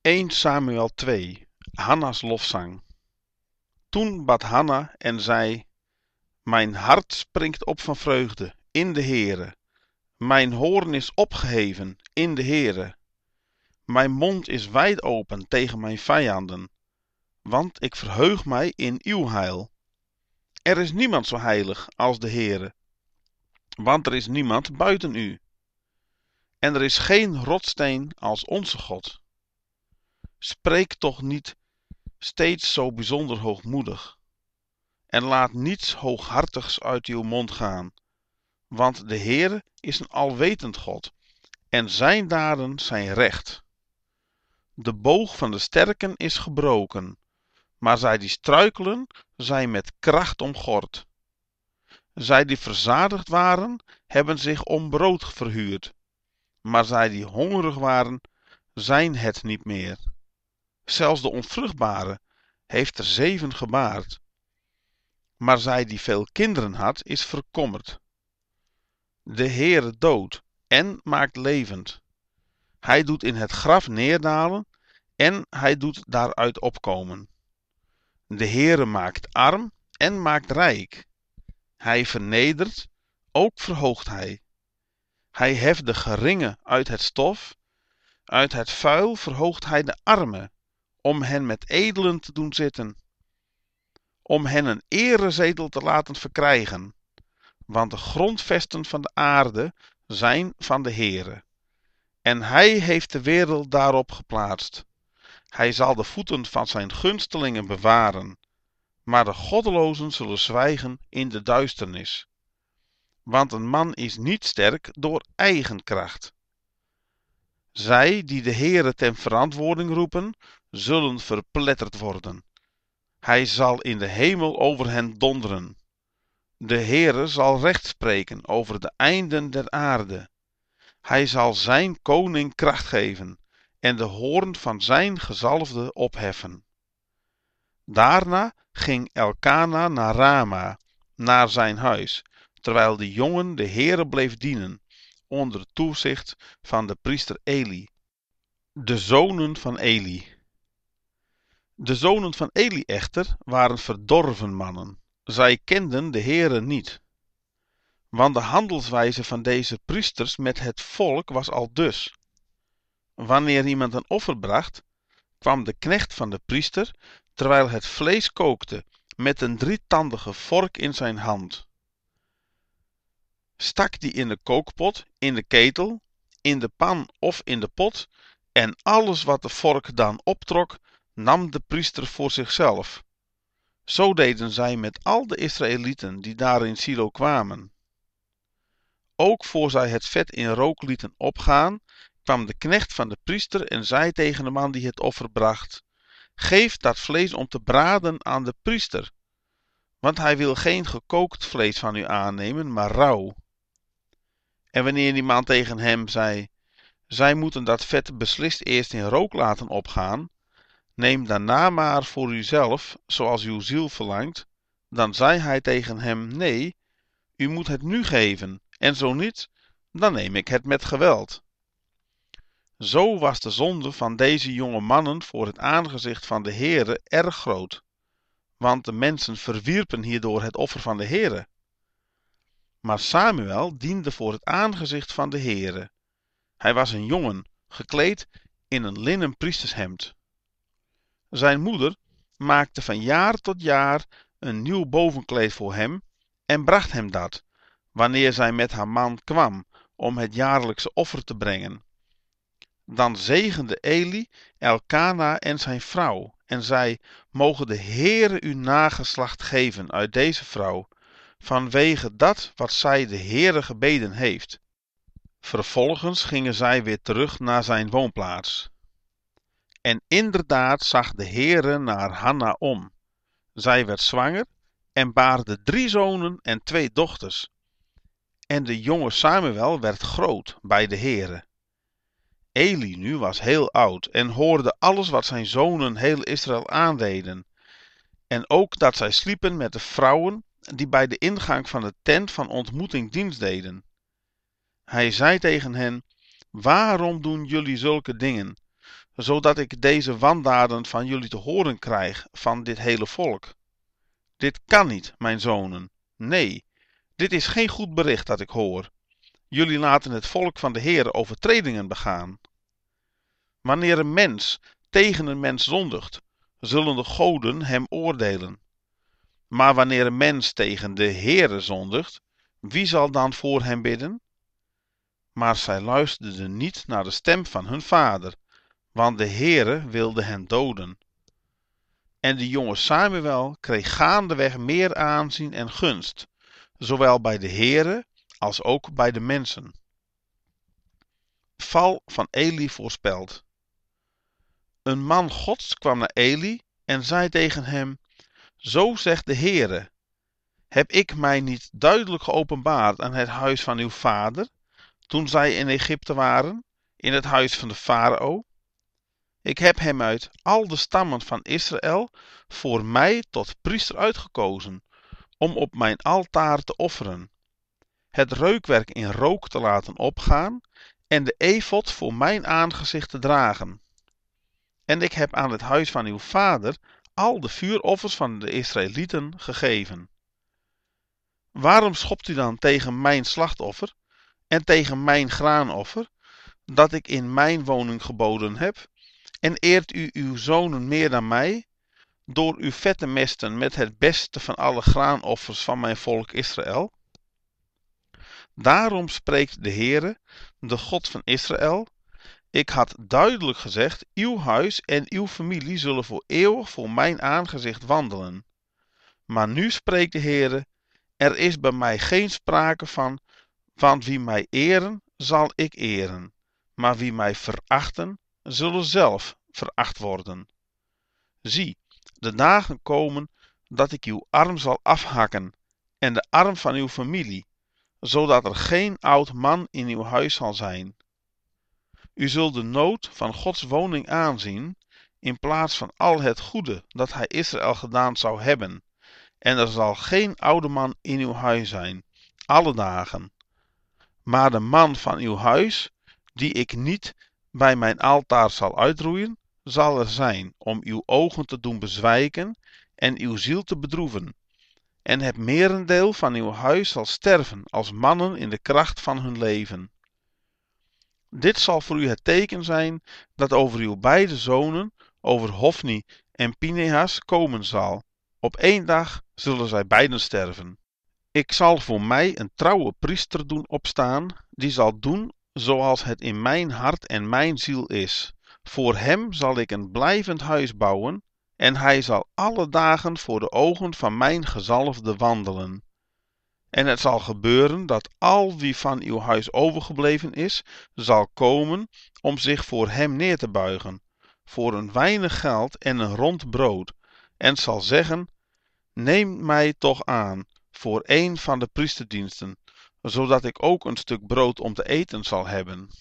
1 Samuel 2, Hanna's lofzang. Toen bad Hanna en zei: Mijn hart springt op van vreugde in de Heere. Mijn hoorn is opgeheven in de Heere. Mijn mond is wijd open tegen mijn vijanden, want ik verheug mij in uw heil. Er is niemand zo heilig als de Heere, want er is niemand buiten u. En er is geen rotssteen als onze God. Spreek toch niet steeds zo bijzonder hoogmoedig, en laat niets hooghartigs uit uw mond gaan, want de Heere is een alwetend God, en zijn daden zijn recht. De boog van de sterken is gebroken, maar zij die struikelen, zijn met kracht omgord. Zij die verzadigd waren, hebben zich om brood verhuurd, maar zij die hongerig waren, zijn het niet meer. Zelfs de onvruchtbare heeft er 7 gebaard, maar zij die veel kinderen had, is verkommerd. De Heere doodt en maakt levend. Hij doet in het graf neerdalen en hij doet daaruit opkomen. De Heere maakt arm en maakt rijk. Hij vernedert, ook verhoogt hij. Hij heft de geringen uit het stof, uit het vuil verhoogt hij de armen, om hen met edelen te doen zitten, om hen een erezetel te laten verkrijgen, want de grondvesten van de aarde zijn van de Heere, en hij heeft de wereld daarop geplaatst. Hij zal de voeten van zijn gunstelingen bewaren, maar de goddelozen zullen zwijgen in de duisternis. Want een man is niet sterk door eigen kracht. Zij die de Heere ten verantwoording roepen, zullen verpletterd worden. Hij zal in de hemel over hen donderen. De Heere zal recht spreken over de einden der aarde. Hij zal zijn koning kracht geven en de hoorn van zijn gezalfde opheffen. Daarna ging Elkana naar Rama, naar zijn huis, terwijl de jongen de Heere bleef dienen, onder toezicht van de priester Eli. De zonen van Eli. De zonen van Eli echter waren verdorven mannen. Zij kenden de Heere niet. Want de handelswijze van deze priesters met het volk was aldus: wanneer iemand een offer bracht, kwam de knecht van de priester, terwijl het vlees kookte, met een drietandige vork in zijn hand, stak die in de kookpot, in de ketel, in de pan of in de pot, en alles wat de vork dan optrok, nam de priester voor zichzelf. Zo deden zij met al de Israëlieten die daar in Silo kwamen. Ook voor zij het vet in rook lieten opgaan, kwam de knecht van de priester en zei tegen de man die het offer bracht: Geef dat vlees om te braden aan de priester, want hij wil geen gekookt vlees van u aannemen, maar rauw. En wanneer die man tegen hem zei: Zij moeten dat vet beslist eerst in rook laten opgaan, neem daarna maar voor uzelf, zoals uw ziel verlangt, dan zei hij tegen hem: Nee, u moet het nu geven, en zo niet, dan neem ik het met geweld. Zo was de zonde van deze jonge mannen voor het aangezicht van de Heere erg groot, want de mensen verwierpen hierdoor het offer van de Heere. Maar Samuel diende voor het aangezicht van de Heere. Hij was een jongen, gekleed in een linnen priestershemd. Zijn moeder maakte van jaar tot jaar een nieuw bovenkleed voor hem en bracht hem dat, wanneer zij met haar man kwam om het jaarlijkse offer te brengen. Dan zegende Eli Elkana en zijn vrouw en zei: Moge de Heere u nageslacht geven uit deze vrouw, vanwege dat wat zij de Heere gebeden heeft. Vervolgens gingen zij weer terug naar zijn woonplaats. En inderdaad zag de Heere naar Hanna om. Zij werd zwanger en baarde 3 zonen en 2 dochters. En de jonge Samuel werd groot bij de Heere. Eli nu was heel oud en hoorde alles wat zijn zonen heel Israël aandeden. En ook dat zij sliepen met de vrouwen die bij de ingang van de tent van ontmoeting dienst deden. Hij zei tegen hen: Waarom doen jullie zulke dingen? zodat ik deze wandaden van jullie te horen krijg van dit hele volk? Dit kan niet, mijn zonen. Nee, dit is geen goed bericht dat ik hoor. Jullie laten het volk van de Heere overtredingen begaan. Wanneer een mens tegen een mens zondigt, zullen de goden hem oordelen. Maar wanneer een mens tegen de Heere zondigt, wie zal dan voor hem bidden? Maar zij luisterden niet naar de stem van hun vader, want de Heere wilde hen doden. En de jonge Samuel kreeg gaandeweg meer aanzien en gunst, zowel bij de Heere als ook bij de mensen. Val van Eli voorspeld. Een man Gods kwam naar Eli en zei tegen hem: Zo zegt de Heere: Heb ik mij niet duidelijk geopenbaard aan het huis van uw vader, toen zij in Egypte waren, in het huis van de farao? Ik heb hem uit al de stammen van Israël voor mij tot priester uitgekozen, om op mijn altaar te offeren, het reukwerk in rook te laten opgaan en de efod voor mijn aangezicht te dragen. En ik heb aan het huis van uw vader al de vuuroffers van de Israëlieten gegeven. Waarom schopt u dan tegen mijn slachtoffer en tegen mijn graanoffer, dat ik in mijn woning geboden heb, en eert u uw zonen meer dan mij, door uw vet te mesten met het beste van alle graanoffers van mijn volk Israël? Daarom spreekt de Heere, de God van Israël: Ik had duidelijk gezegd, uw huis en uw familie zullen voor eeuwig voor mijn aangezicht wandelen. Maar nu spreekt de Heere: Er is bij mij geen sprake van, want wie mij eren, zal ik eren. Maar wie mij verachten, zullen zelf veracht worden. Zie, de dagen komen dat ik uw arm zal afhakken en de arm van uw familie, zodat er geen oud man in uw huis zal zijn. U zult de nood van Gods woning aanzien, in plaats van al het goede dat hij Israël gedaan zou hebben, en er zal geen oude man in uw huis zijn, alle dagen. Maar de man van uw huis, die ik niet bij mijn altaar zal uitroeien, zal er zijn om uw ogen te doen bezwijken en uw ziel te bedroeven. En het merendeel van uw huis zal sterven als mannen in de kracht van hun leven. Dit zal voor u het teken zijn dat over uw beide zonen, over Hofni en Pinehas, komen zal. Op één dag zullen zij beiden sterven. Ik zal voor mij een trouwe priester doen opstaan, die zal doen zoals het in mijn hart en mijn ziel is. Voor hem zal ik een blijvend huis bouwen, en hij zal alle dagen voor de ogen van mijn gezalfde wandelen. En het zal gebeuren dat al wie van uw huis overgebleven is, zal komen om zich voor hem neer te buigen, voor een weinig geld en een rond brood, en zal zeggen: Neem mij toch aan voor een van de priesterdiensten, zodat ik ook een stuk brood om te eten zal hebben.